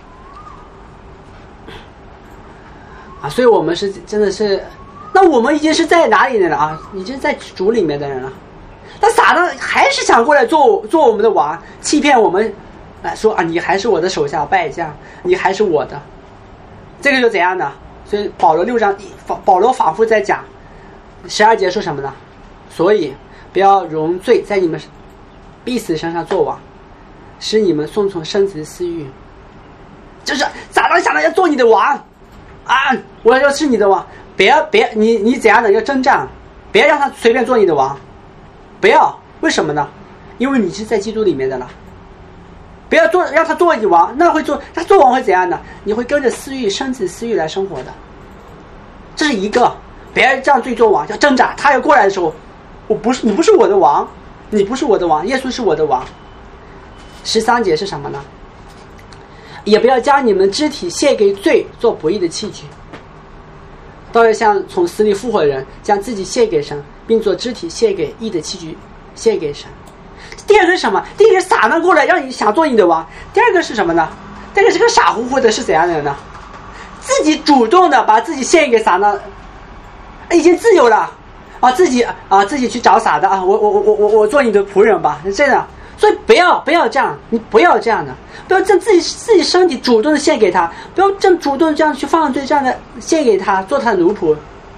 啊，所以我们是真的是，那我们已经是在哪里的了啊？已经在主里面的人了。但撒旦还是想过来做做我们的王，欺骗我们，来说啊，你还是我的手下败将，你还是我的。这个就怎样呢？所以保罗六章，保罗仿佛在讲，十二节说什么呢？所以不要容罪在你们必死身上作王，使你们顺从身子的私欲。就是撒旦想着要做你的王啊，我要是你的王，别别你你怎样的要征战，别让他随便做你的王，不要。为什么呢？因为你是在基督里面的了。不要做让他做你王，那会做他做王会怎样呢？你会跟着私欲、身子私欲来生活的。这是一个，别这样对做王，要挣扎。他要过来的时候，我不是你不是我的王，你不是我的王，耶稣是我的王。十三节是什么呢？也不要将你们肢体献给罪，做不义的器具。倒要像从死里复活的人，将自己献给神，并做肢体献给义的器具，献给神。第二个是什么？第一个是撒旦过来让你想做你的王。第二个是什么呢？第二个是个傻乎乎的是怎样的人呢？自己主动的把自己献给撒旦，已经自由了啊，自己啊自己去找撒旦啊，我我我我我做你的仆人吧，这样。 所以不要不要这样，你不要这样的，不要将自己自己身体主动的献给他，不要这样主动这样去犯罪，这样的献给他，做他的奴仆。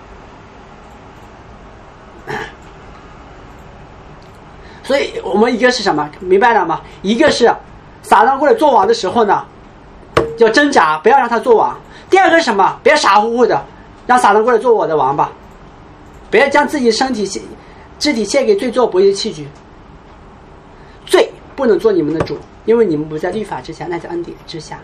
所以我们一个是什么？明白了吗？一个是撒旦过来做王的时候呢，要挣扎，不要让他做王。第二个是什么？不要傻乎乎的让撒旦过来做我的王吧，不要将自己身体肢体献给罪做不义的器具。罪不能做你们的主，因为你们不在律法之下，那在恩典之下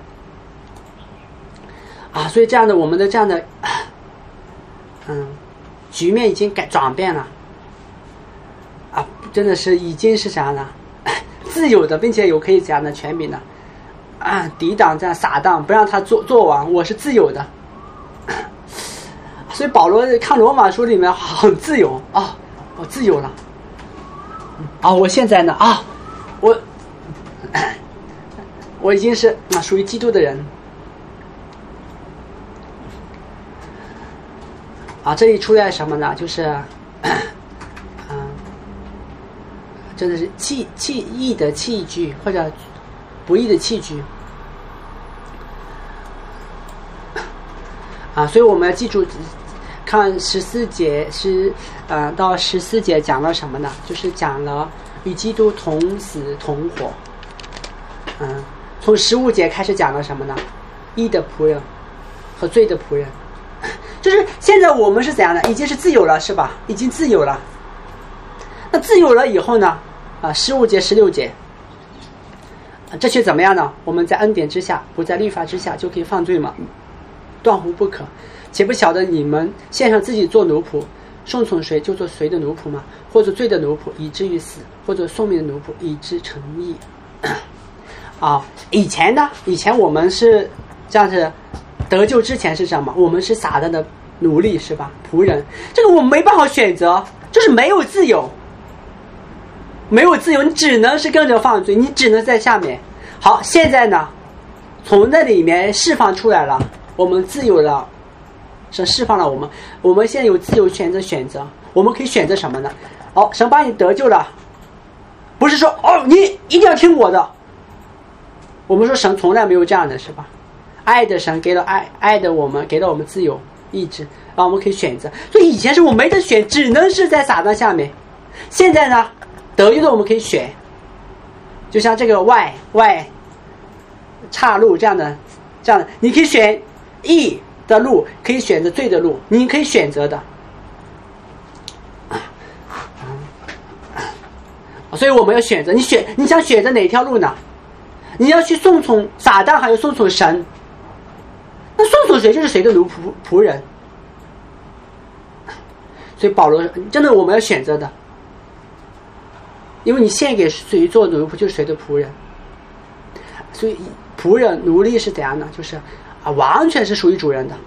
啊。所以这样的我们的这样的嗯局面已经改转变了啊，真的是已经是啥呢？自由的，并且有可以讲的权柄的啊，抵挡这样撒旦，不让他做做王，我是自由的。所以保罗看罗马书里面很自由啊，我自由了啊，我现在呢啊，我我已经是啊属于基督的人啊。这里出来什么呢？就是嗯，真的是器器义的器具或者不义的器具啊，所以我们要记住，看十四节是呃到十四节讲了什么呢？就是讲了与基督同死同活。嗯，从十五节开始讲了什么呢？义的仆人和罪的仆人。就是现在我们是怎样的？已经是自由了，是吧？已经自由了。那自由了以后呢？啊，十五节、十六节，这却怎么样呢？我们在恩典之下，不在律法之下，就可以犯罪吗？断乎不可。岂不晓得你们献上自己做奴仆，顺从谁就做谁的奴仆吗？或者罪的奴仆以至于死，或者送命的奴仆以致成义。啊，以前呢？以前我们是这样子，得救之前是什么？我们是撒旦的奴隶，是吧？仆人，这个我们没办法选择，就是没有自由。没有自由，你只能是跟着犯罪，你只能在下面。好，现在呢，从那里面释放出来了，我们自由了，神释放了我们，我们现在有自由选择选择，我们可以选择什么呢？好，神把你得救了，不是说哦你一定要听我的，我们说神从来没有这样的，是吧？爱的神给了爱爱的我们，给了我们自由意志，让我们可以选择。所以以前是我没得选，只能是在撒旦下面。现在呢，得救的我们可以选，就像这个 Y Y 岔路这样的，这样的，你可以选义的路，可以选择罪的路，你可以选择的。所以我们要选择，你选你想选择哪条路呢？你要去顺从撒旦，还有顺从神？那顺从谁就是谁的奴仆仆人。所以保罗真的我们要选择的。因为你献给谁做奴仆，就是谁的仆人。所以仆人奴隶是怎样呢？就是啊，完全是属于主人的。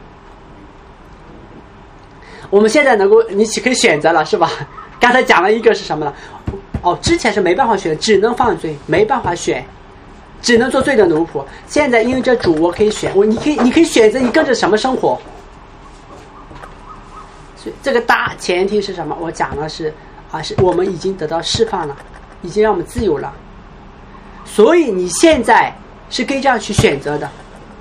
我们现在能够，你可以选择了，是吧？刚才讲了一个是什么呢？哦，之前是没办法选，只能犯罪，没办法选，只能做罪的奴仆。现在因为这主，我可以选，我你可以你可以选择你跟着什么生活。所以这个大前提是什么？我讲的是。啊，是我们已经得到释放了，已经让我们自由了，所以你现在是可以这样去选择的。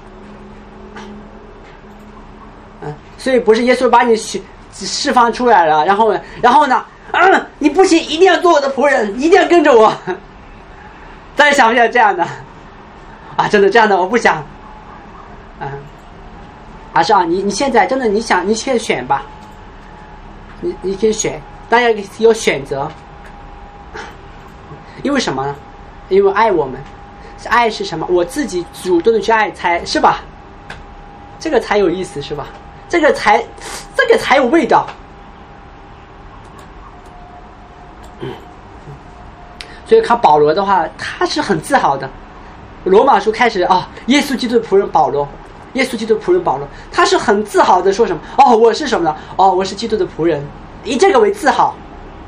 嗯，所以不是耶稣把你释放出来了，然后然后呢，嗯，你不行，一定要做我的仆人，一定要跟着我。大家想不想这样的？啊，真的这样的我不想。嗯，而是啊，你你现在真的你想，你先选吧，你你可以选。大家要选择，因为什么呢？因为爱我们，爱是什么？我自己主动的去爱才是吧？这个才有意思，是吧？这个才，这个才有味道。嗯，所以看保罗的话，他是很自豪的。罗马书开始啊、哦，耶稣基督的仆人保罗，耶稣基督的仆人保罗，他是很自豪的说什么？哦，我是什么呢？哦，我是基督的仆人。以这个为自豪，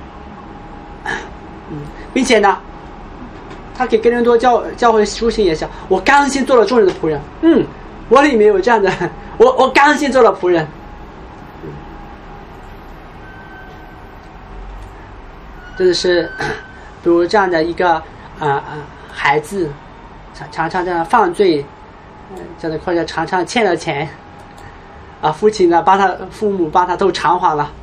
嗯，并且呢，他给哥林多教教会书信也讲，我甘心做了众人的仆人。嗯，我里面有这样的，我我甘心做了仆人。嗯，真的是，比如这样的一个啊啊孩子常常常这样犯罪，嗯，这样或者常常欠了钱，啊，父亲呢帮他父母帮他都偿还了，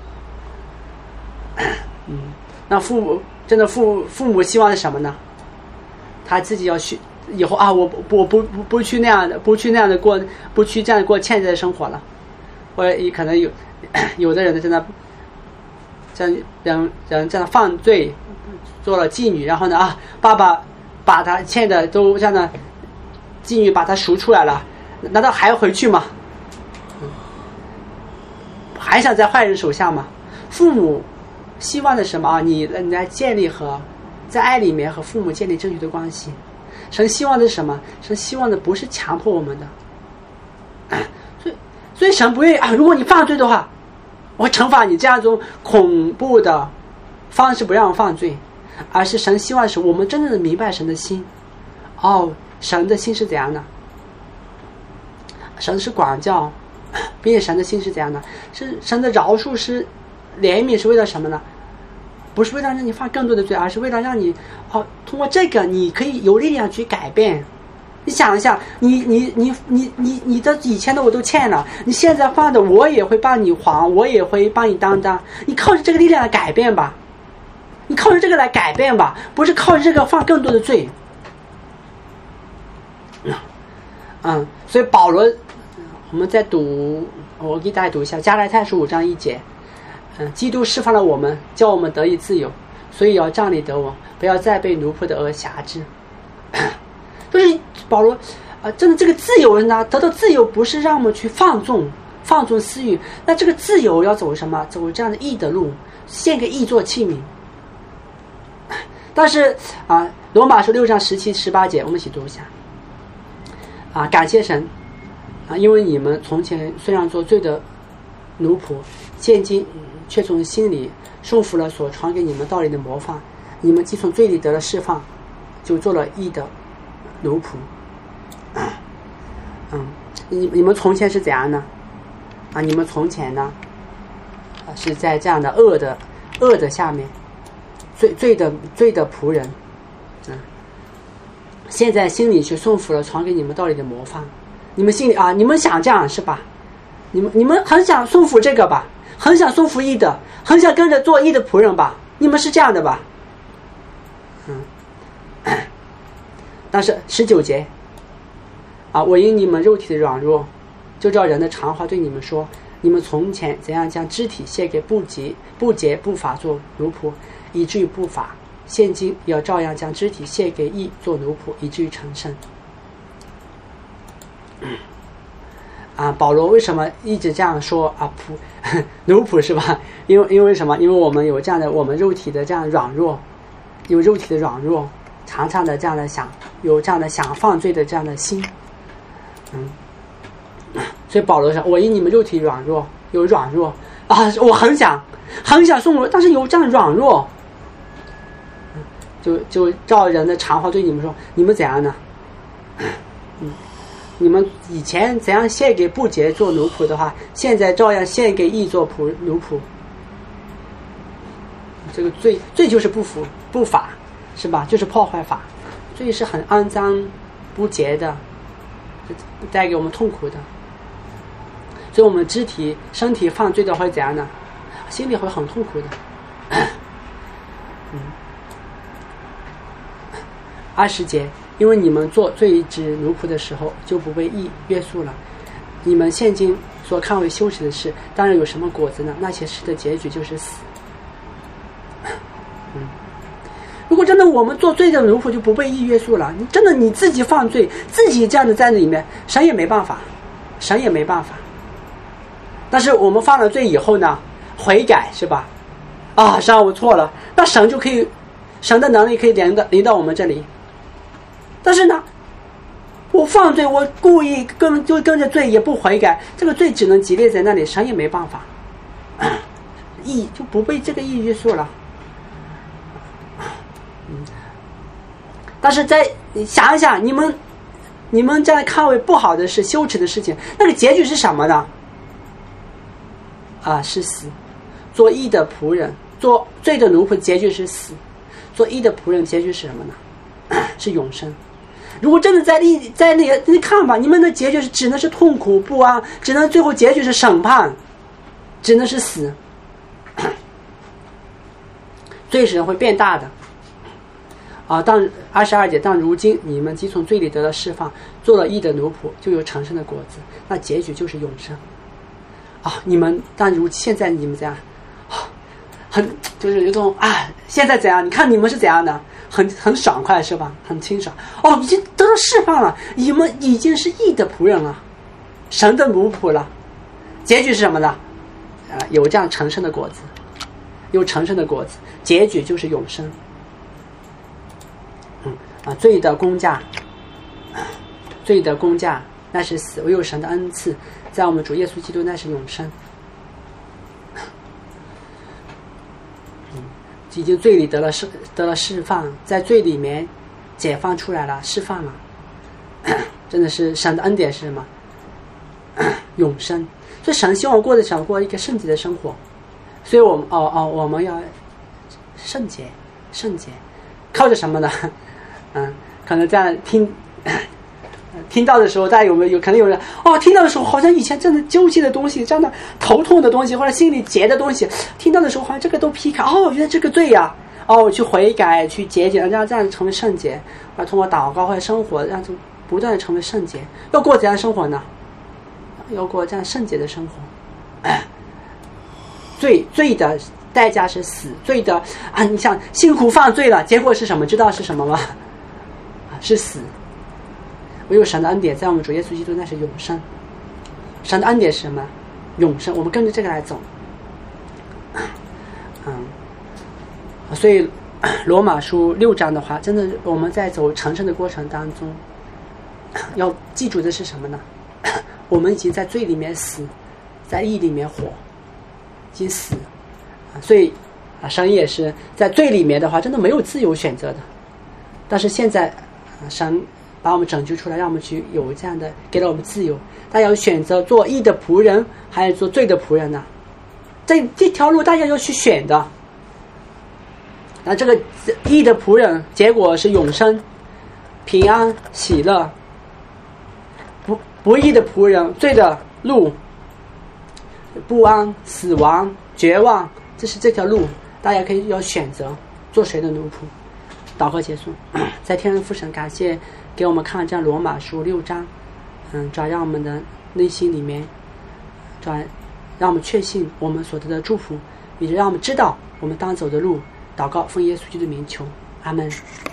嗯，那父母真的父父母希望是什么呢？他自己要去以后啊，我不我不不不去那样的不去那样的过不去这样过欠债的生活了，或者也可能有有的人真的这样人人这样犯罪，做了妓女，然后呢啊，爸爸把他欠的都这样的妓女把他赎出来了，难道还要回去吗？还想在坏人手下吗？父母希望的什么啊？你你来建立和在爱里面和父母建立正确的关系。神希望的是什么？神希望的不是强迫我们的，所以所以神不愿意啊！如果你犯罪的话，我会惩罚你这样一种恐怖的方式，不让我犯罪，而是神希望是我们真正的明白神的心。哦，神的心是怎样的？神是管教，并且神的心是怎样的？是神的饶恕是怜悯，是为了什么呢？不是为了让你犯更多的罪，而是为了让你哦，通过这个你可以有力量去改变。你想一下，你你你你你你的以前的我都欠了，你现在犯的我也会帮你还，我也会帮你担当。你靠着这个力量来改变吧，你靠着这个来改变吧，不是靠着这个犯更多的罪。嗯，所以保罗，我们在读，我给大家读一下加拉太书五章一节。嗯，基督释放了我们，叫我们得以自由，所以要仗力得我，不要再被奴仆的軛辖制。都是保罗，啊、呃，真的这个自由呢，得到自由不是让我们去放纵、放纵私欲，那这个自由要走什么？走这样的义的路，献给义做器皿。但是啊，罗马书六章十七、十八节，我们一起读一下。啊，感谢神啊，因为你们从前虽然做罪的奴仆，现今却从心里顺服了所传给你们道理的模范，你们既从罪里得了释放，就做了义的奴仆。嗯，你你们从前是怎样呢？啊，你们从前呢，啊，是在这样的恶的恶的下面，罪罪的罪的仆人。嗯，现在心里去顺服了传给你们道理的模范，你们心里啊，你们想这样是吧？你们你们很想顺服这个吧？很想顺服义的，很想跟着做义的仆人吧？你们是这样的吧？嗯。但是十九节啊，我因你们肉体的软弱，就照人的常话对你们说：你们从前怎样将肢体献给不洁不洁不法做奴仆，以至于不法；现今要照样将肢体献给义做奴仆，以至于成圣。啊，保罗为什么一直这样说啊？仆奴仆是吧？因为因为什么？因为我们有这样的我们肉体的这样软弱，有肉体的软弱，常常的这样的想，有这样的想犯罪的这样的心。嗯，所以保罗说：“我因你们肉体软弱，有软弱啊，我很想很想送我，但是有这样软弱，就就照人的常话对你们说，你们怎样呢？嗯。”你们以前怎样献给不洁做奴仆的话，现在照样献给义做仆奴仆。这个罪罪就是不服不法，是吧？就是破坏法，罪是很肮脏不洁的，带给我们痛苦的。所以我们肢体身体犯罪的会怎样呢？心里会很痛苦的。嗯，二十节。因为你们做罪之奴仆的时候，就不被义约束了。你们现今所看为羞耻的事，当然有什么果子呢？那些事的结局就是死。嗯，如果真的我们做罪的奴仆就不被义约束了，你真的你自己犯罪，自己这样的在里面，神也没办法，神也没办法。但是我们犯了罪以后呢，悔改是吧？啊，神我错了，那神就可以，神的能力可以临到临到我们这里。但是呢，我犯罪，我故意跟就跟着罪也不悔改，这个罪只能激烈在那里，神也没办法，义就不被这个义约束了。嗯，但是在你想一想，你们你们这样看为不好的事、羞耻的事情，那个结局是什么呢？啊，是死。做义的仆人，做罪的奴仆，结局是死；做义的仆人，结局是什么呢？ 是永生。如果真的在那在那你看吧，你们的结局是只能是痛苦不安，只能最后结局是审判，只能是死。罪使人会变大的啊！当二十二节，当如今你们既从罪里得了释放，做了义的奴仆，就有成圣的果子，那结局就是永生啊！你们但如现在你们怎样？啊、很就是有种啊，现在怎样？你看你们是怎样的？很很爽快是吧？很清爽哦，已经得到释放了，你们已经是义的仆人了，神的奴仆了。结局是什么呢？啊，有这样成圣的果子，有成圣的果子，结局就是永生。嗯啊，罪的工价，罪的工价那是死，唯有神的恩赐，在我们主耶稣基督那是永生。已经罪里得了释得了释放，在罪里面解放出来了，释放了，真的是神的恩典是什么？永生。所以神希望我过得想过一个圣洁的生活，所以我们哦哦我们要圣洁，圣洁，靠着什么呢？嗯，可能这样听听到的时候，大家有没有有可能有人哦，听到的时候好像以前真的纠结的东西，这样的头痛的东西，或者心里结的东西，听到的时候好像这个都劈开，哦，原来这个罪呀、啊，哦，去悔改，去节俭，让这样成为圣洁，或者通过祷告或者生活，让不断的成为圣洁。要过怎样的生活呢？要过这样圣洁的生活。哎，罪罪的代价是死，罪的啊，你想辛苦犯罪了，结果是什么？知道是什么吗？是死。唯有神的恩典在我们主耶稣基督那是永生。神的恩典是什么？永生。我们跟着这个来走。嗯，所以罗马书六章的话，真的我们在走成圣的过程当中，要记住的是什么呢？我们已经在罪里面死，在义里面活，已经死。所以啊，神也是在罪里面的话，真的没有自由选择的。但是现在，啊、神把我们拯救出来，让我们去有这样的，给了我们自由。大家要选择做义的仆人，还是做罪的仆人呢？这这条路大家要去选的。那这个义的仆人，结果是永生、平安、喜乐；不不义的仆人，罪的路，不安、死亡、绝望。这是这条路，大家可以要选择做谁的奴仆。祷告结束，在天父神感谢给我们看这样罗马书六章，嗯，主要让我们的内心里面，主要让我们确信我们所得的祝福，也让我们知道我们当走的路。祷告奉耶稣基督的名求，阿门。